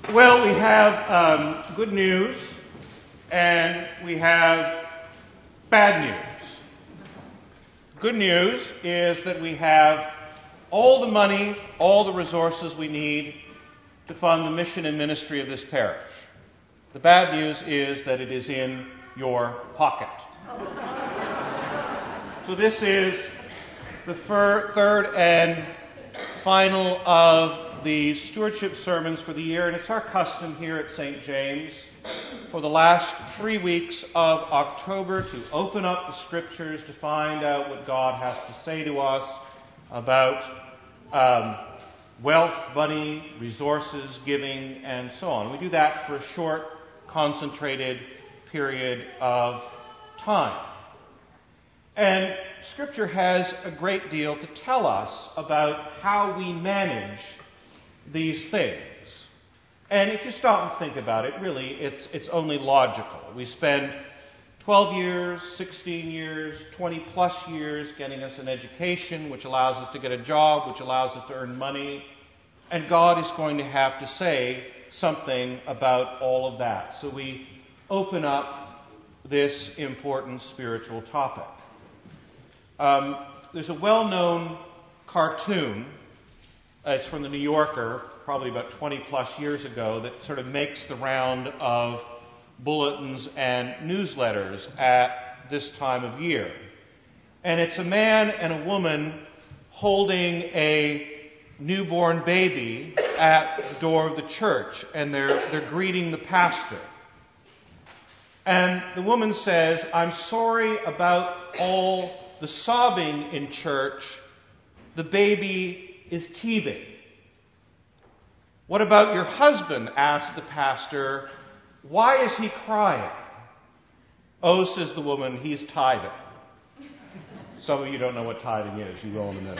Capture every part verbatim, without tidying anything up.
Well, we have um, good news and we have bad news. Good news is that we have all the money, all the resources we need to fund the mission and ministry of this parish. The bad news is that it is in your pocket. So this is the fir- third and final of the stewardship sermons for the year, and it's our custom here at Saint James for the last three weeks of October to open up the Scriptures to find out what God has to say to us about um, wealth, money, resources, giving, and so on. We do that for a short, concentrated period of time. And Scripture has a great deal to tell us about how we manage these things. And if you stop and think about it, really, it's it's only logical. We spend twelve years, sixteen years, twenty plus years getting us an education, which allows us to get a job, which allows us to earn money. And God is going to have to say something about all of that. So we open up this important spiritual topic. Um, there's a well-known cartoon. Uh, it's from the New Yorker, probably about twenty plus years ago, that sort of makes the round of bulletins and newsletters at this time of year. And it's a man and a woman holding a newborn baby at the door of the church, and they're they're greeting the pastor. And the woman says, "I'm sorry about all the sobbing in church. The baby is teething." "What about your husband?" asked the pastor. "Why is he crying?" "Oh," says the woman, "he's tithing." Some of you don't know what tithing is. You will in a minute.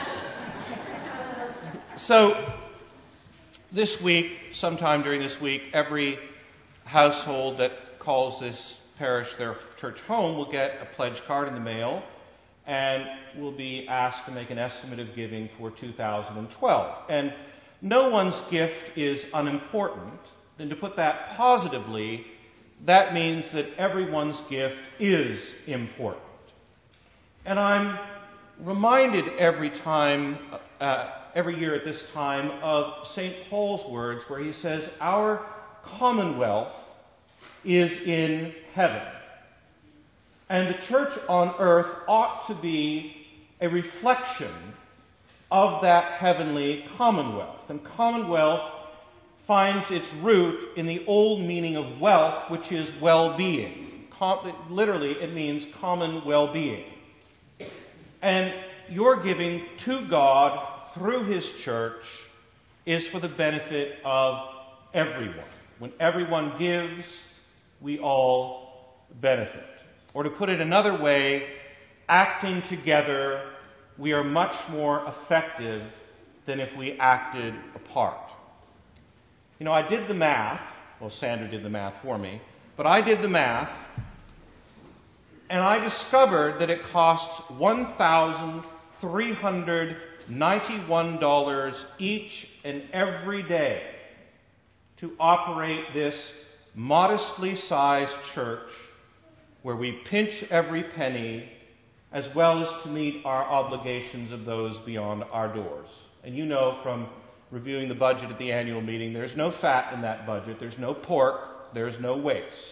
So, this week, sometime during this week, every household that calls this parish their church home will get a pledge card in the mail and will be asked to make an estimate of giving for two thousand twelve. And no one's gift is unimportant. And to put that positively, that means that everyone's gift is important. And I'm reminded every time, uh, every year at this time, of Saint Paul's words where he says, "Our commonwealth is in heaven." And the church on earth ought to be a reflection of that heavenly commonwealth. And commonwealth finds its root in the old meaning of wealth, which is well-being. Com- literally, it means common well-being. And your giving to God through His church is for the benefit of everyone. When everyone gives, we all benefit. Or to put it another way, acting together, we are much more effective than if we acted apart. You know, I did the math. Well, Sandra did the math for me. But I did the math, and I discovered that it costs one thousand three hundred ninety-one dollars each and every day to operate this modestly sized church where we pinch every penny, as well as to meet our obligations of those beyond our doors. And you know from reviewing the budget at the annual meeting, there's no fat in that budget, there's no pork, there's no waste.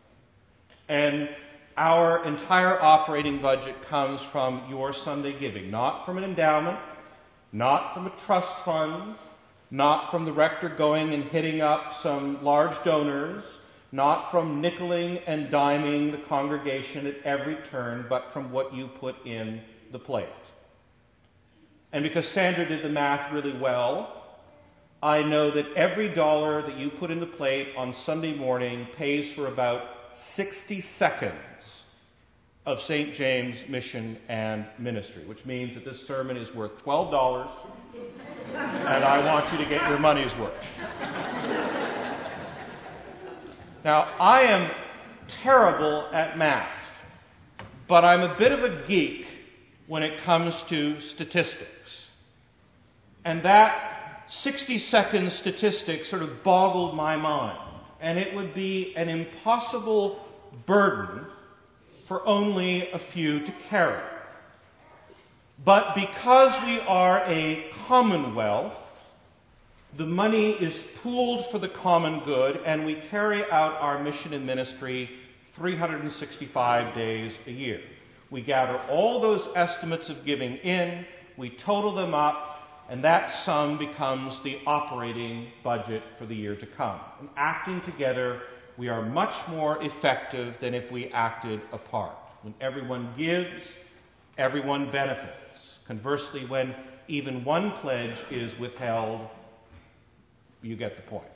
And our entire operating budget comes from your Sunday giving, not from an endowment, not from a trust fund, not from the rector going and hitting up some large donors, not from nickeling and diming the congregation at every turn, but from what you put in the plate. And because Sandra did the math really well, I know that every dollar that you put in the plate on Sunday morning pays for about sixty seconds of Saint James mission and ministry, which means that this sermon is worth twelve dollars, and I want you to get your money's worth. Now, I am terrible at math, but I'm a bit of a geek when it comes to statistics. And that sixty-second statistic sort of boggled my mind, and it would be an impossible burden for only a few to carry. But because we are a commonwealth, the money is pooled for the common good, and we carry out our mission and ministry three hundred sixty-five days a year. We gather all those estimates of giving in, we total them up, and that sum becomes the operating budget for the year to come. And acting together, we are much more effective than if we acted apart. When everyone gives, everyone benefits. Conversely, when even one pledge is withheld, you get the point.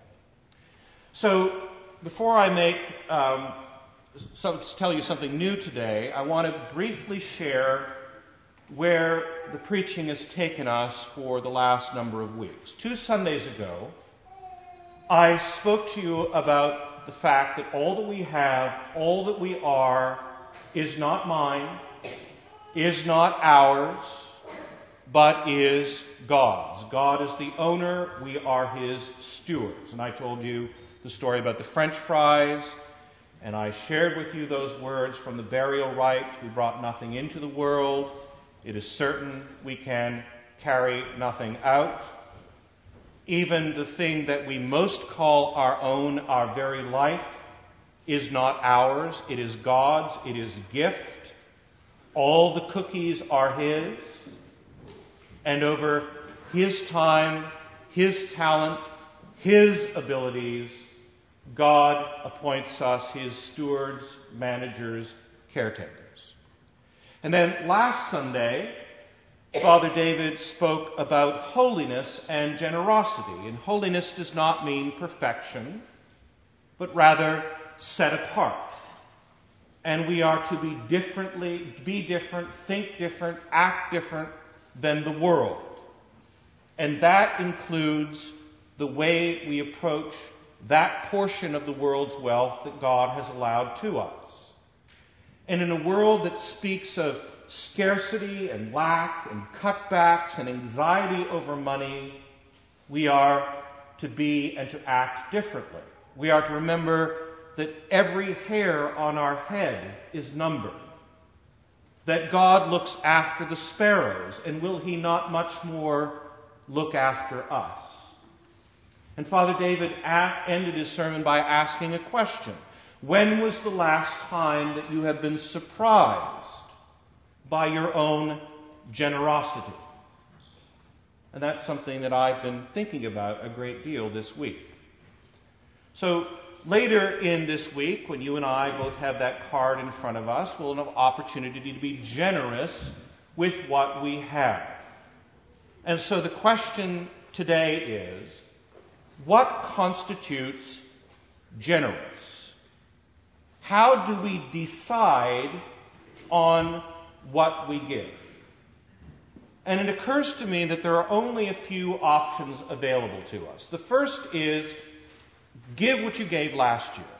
So, before I make um, some, tell you something new today, I want to briefly share where the preaching has taken us for the last number of weeks. Two Sundays ago, I spoke to you about the fact that all that we have, all that we are, is not mine, is not ours, but is God's. God is the owner, we are his stewards. And I told you the story about the French fries, and I shared with you those words from the burial rite. We brought nothing into the world. It is certain we can carry nothing out. Even the thing that we most call our own, our very life, is not ours. It is God's. It is gift. All the cookies are his. And over his time, his talent, his abilities, God appoints us his stewards, managers, caretakers. And then last Sunday, Father David spoke about holiness and generosity. And holiness does not mean perfection, but rather set apart. And we are to be differently, be different, think different, act different than the world. And that includes the way we approach that portion of the world's wealth that God has allowed to us. And in a world that speaks of scarcity and lack and cutbacks and anxiety over money, we are to be and to act differently. We are to remember that every hair on our head is numbered. That God looks after the sparrows, and will he not much more look after us? And Father David ended his sermon by asking a question. When was the last time that you have been surprised by your own generosity? And that's something that I've been thinking about a great deal this week. So later in this week, when you and I both have that card in front of us, we'll have an opportunity to be generous with what we have. And so the question today is, what constitutes generous? How do we decide on what we give? And it occurs to me that there are only a few options available to us. The first is, give what you gave last year.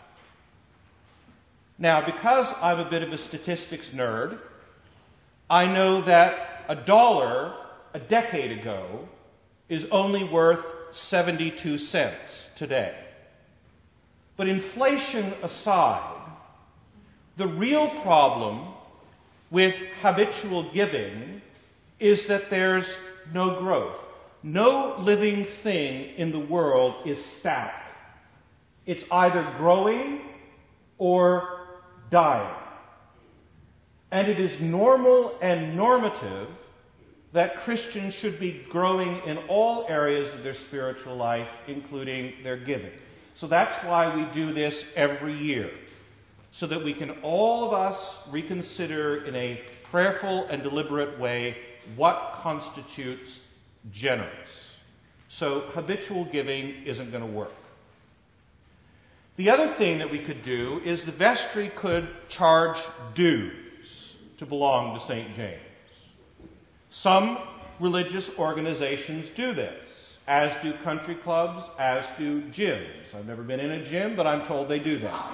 Now, because I'm a bit of a statistics nerd, I know that a dollar a decade ago is only worth seventy-two cents today. But inflation aside, the real problem with habitual giving is that there's no growth. No living thing in the world is static. It's either growing or dying. And it is normal and normative that Christians should be growing in all areas of their spiritual life, including their giving. So that's why we do this every year, so that we can all of us reconsider in a prayerful and deliberate way what constitutes generous. So habitual giving isn't going to work. The other thing that we could do is the vestry could charge dues to belong to Saint James. Some religious organizations do this, as do country clubs, as do gyms. I've never been in a gym, but I'm told they do that.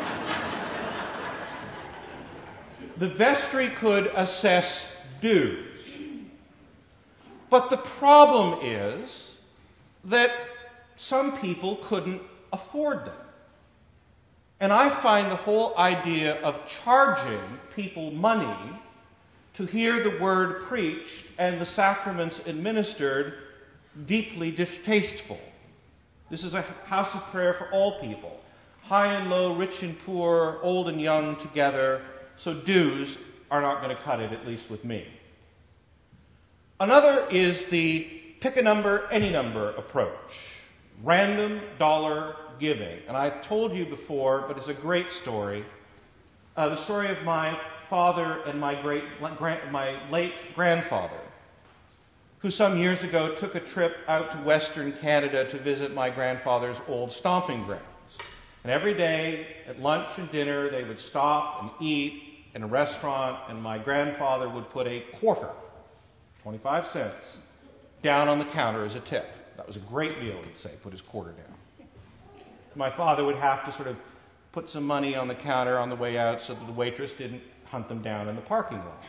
The vestry could assess dues. But the problem is that some people couldn't afford them. And I find the whole idea of charging people money to hear the word preached and the sacraments administered deeply distasteful. This is a house of prayer for all people, high and low, rich and poor, old and young together, so dues are not going to cut it, at least with me. Another is the pick a number, any number approach, random dollar giving. And I've told you before, but it's a great story, uh, the story of my father and my great, my late grandfather, who some years ago took a trip out to Western Canada to visit my grandfather's old stomping grounds. And every day at lunch and dinner, they would stop and eat in a restaurant, and my grandfather would put a quarter, twenty-five cents, down on the counter as a tip. That was a great meal, he'd say, put his quarter down. My father would have to sort of put some money on the counter on the way out so that the waitress didn't hunt them down in the parking lot.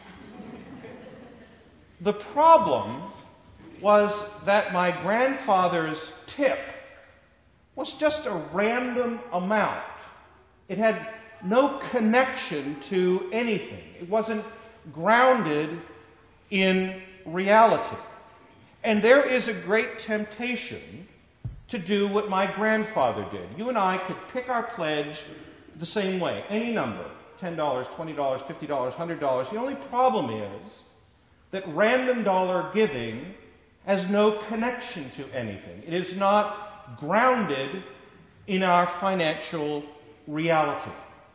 The problem was that my grandfather's tip was just a random amount. It had no connection to anything. It wasn't grounded in reality. And there is a great temptation to do what my grandfather did. You and I could pick our pledge the same way, any number, ten dollars, twenty dollars, fifty dollars, one hundred dollars. The only problem is that random dollar giving has no connection to anything. It is not grounded in our financial reality.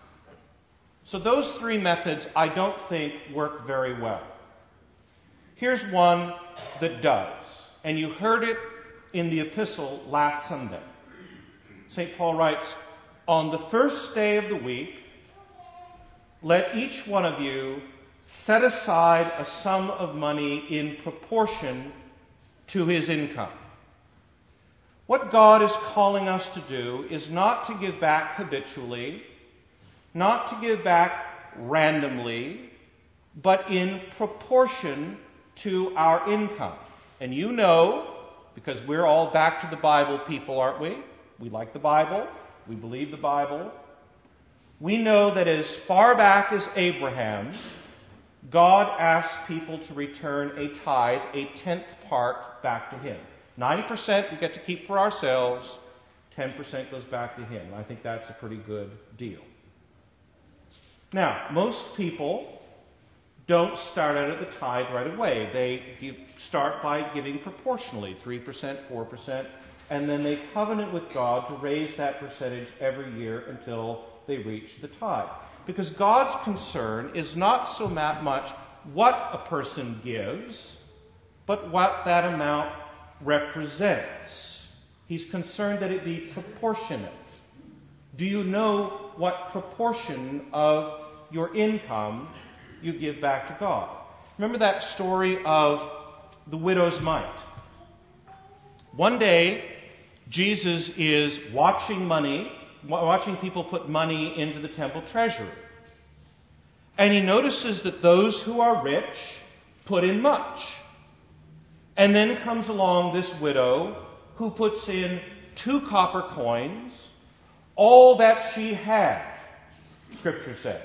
So those three methods I don't think work very well. Here's one that does, and you heard it in the epistle last Sunday. Saint Paul writes, "On the first day of the week, let each one of you set aside a sum of money in proportion to his income." What God is calling us to do is not to give back habitually, not to give back randomly, but in proportion to our income. And you know, because we're all back to the Bible people, aren't we? We like the Bible. We believe the Bible. We know that as far back as Abraham, God asked people to return a tithe, a tenth part, back to him. ninety percent we get to keep for ourselves, ten percent goes back to him. I think that's a pretty good deal. Now, most people don't start out at the tithe right away. They give, start by giving proportionally, three percent, four percent, and then they covenant with God to raise that percentage every year until they reach the tithe. Because God's concern is not so much what a person gives, but what that amount represents. He's concerned that it be proportionate. Do you know what proportion of your income you give back to God? Remember that story of the widow's mite? One day, Jesus is watching money, watching people put money into the temple treasury. And he notices that those who are rich put in much. And then comes along this widow who puts in two copper coins, all that she had, Scripture says.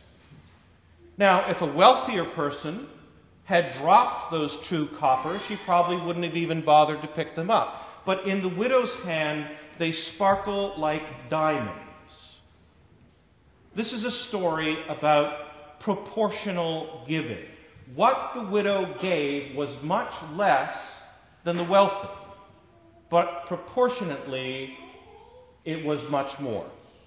Now, if a wealthier person had dropped those two coppers, she probably wouldn't have even bothered to pick them up. But in the widow's hand, they sparkle like diamonds. This is a story about proportional giving. What the widow gave was much less than the wealthy, but proportionately, it was much more.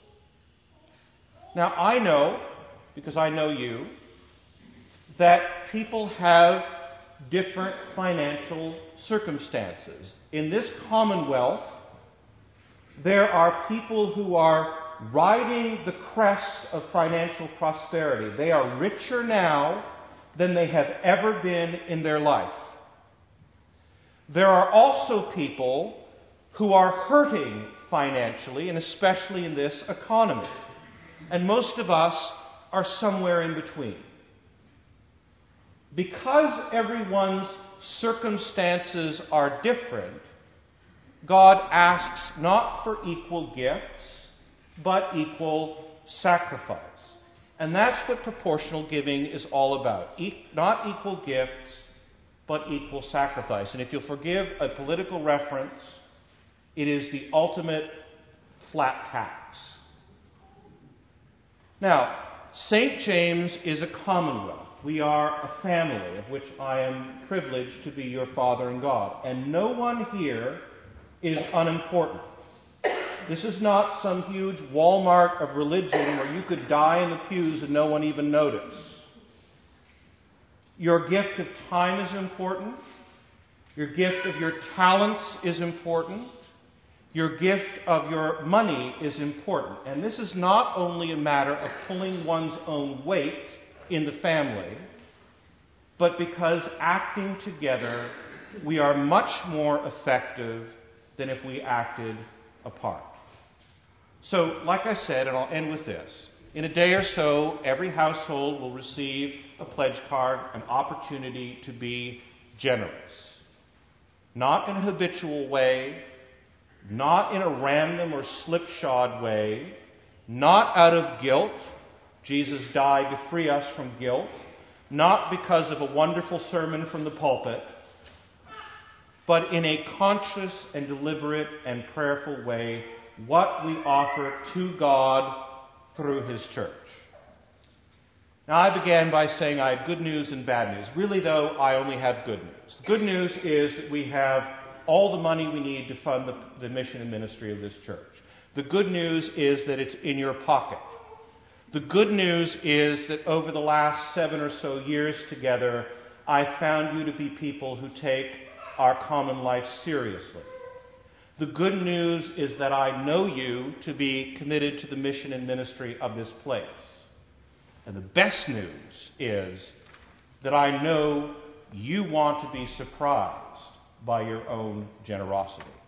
Now, I know, because I know you, that people have different financial circumstances. In this commonwealth, there are people who are riding the crest of financial prosperity. They are richer now than they have ever been in their life. There are also people who are hurting financially, and especially in this economy. And most of us are somewhere in between. Because everyone's circumstances are different, God asks not for equal gifts, but equal sacrifice. And that's what proportional giving is all about. E- not equal gifts, but equal sacrifice. And if you'll forgive a political reference, it is the ultimate flat tax. Now, Saint James is a commonwealth. We are a family of which I am privileged to be your father and God. And no one here is unimportant. This is not some huge Walmart of religion where you could die in the pews and no one even notice. Your gift of time is important. Your gift of your talents is important. Your gift of your money is important. And this is not only a matter of pulling one's own weight in the family, but because acting together, we are much more effective than if we acted apart. So, like I said, and I'll end with this, in a day or so, every household will receive a pledge card, an opportunity to be generous. Not in a habitual way, not in a random or slipshod way, not out of guilt. Jesus died to free us from guilt. Not because of a wonderful sermon from the pulpit, but in a conscious and deliberate and prayerful way, what we offer to God through His church. Now, I began by saying I have good news and bad news. Really, though, I only have good news. The good news is that we have all the money we need to fund the, the mission and ministry of this church. The good news is that it's in your pocket. The good news is that over the last seven or so years together, I found you to be people who take our common life seriously. The good news is that I know you to be committed to the mission and ministry of this place. And the best news is that I know you want to be surprised by your own generosity.